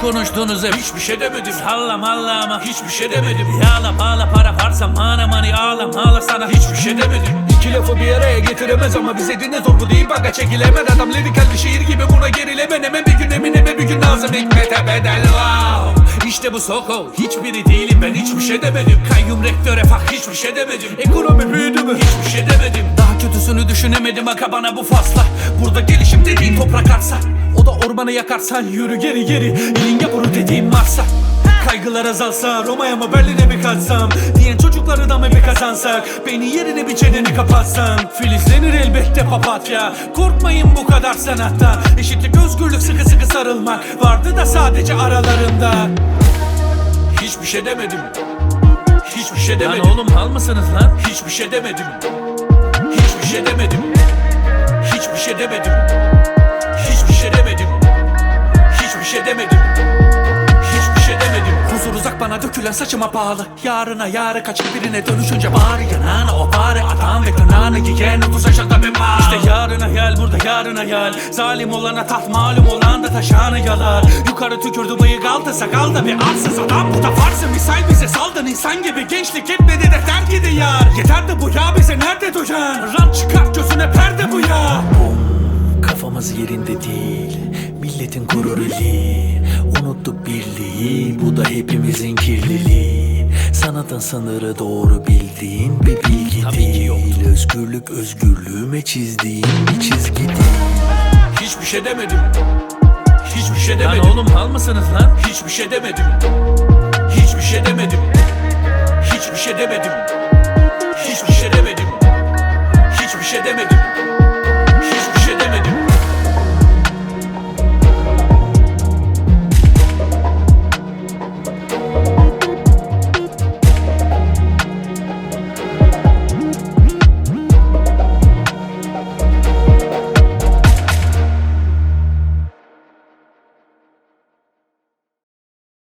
konuştunuz hep, hiçbir şey demedim. Salla malla ama hiçbir şey demedim. Yağla bağla para varsa mana mani ağla sana, hiçbir şey demedim. İki lafı bir araya getiremez ama bize dinle zor bu değil baka çekilemez. Adam lirikal bir şiir gibi buna gerileme. Neme bir gün emineme bir gün lazım hikmete bedel. Wow, İşte bu Soko, hiçbiri değilim ben, hiçbir şey demedim. Kayyum rektöre fak, hiçbir şey demedim. Ekonomi büyüdü mü, hiçbir şey demedim. Daha kötüsünü düşünemedim aga bana bu fasla. Burada gelişim dediğin toprak arsa, o da ormanı yakarsan yürü geri geri. Elin yapını dediğim varsa, kaygılar azalsa Roma'ya mı Berlin'e mi kaçsam diyen çocukları da mı bir kazansak, beni yerine bir çeneni kapatsan filizlenir elbette papatya. Korkmayın bu kadar sanatta, eşitlik özgürlük sıkı sıkı sarılmak vardı da sadece aralarında. Hiçbir şey demedim, hiçbir şey demedim. Lan oğlum hal mısınız lan? Hiçbir şey demedim, hiçbir şey demedim, hiçbir şey demedim, hiçbir şey demedim, hiçbir şey demedim, hiçbir şey demedim. Huzur uzak bana dökülen saçıma bağlı. Yarına yarı kaçıp birine dönüşünce bari yanağına o bari adam ve tırnağını giyen otuz aşağıda bir mal. İşte yarına hayal burada yarına hayal. Zalim olana taht malum olan da taşağını yalar. Yukarı tükürdü bıyık altı sakalda bir arsız adam. Bu da farsı misal bize saldın insan gibi. Gençlik etmedi defter gidi yar. Yeter de bu ya bize nerede duyan. Rant çıkar gözüne perde bu ya. Kafamız yerinde değil, milletin gururu li. Unuttuk birliği, bu da hepimizin kirliliği. Sanatın sınırı doğru bildiğin bir bilgi değil. Özgürlük özgürlüğüme çizdiğim bir çizgi değil. Hiçbir şey demedim, hiçbir şey demedim. Lan oğlum hal mısınız lan? Hiçbir şey demedim, hiçbir şey demedim, hiçbir şey demedim, hiçbir şey demedim, hiçbir şey demedim.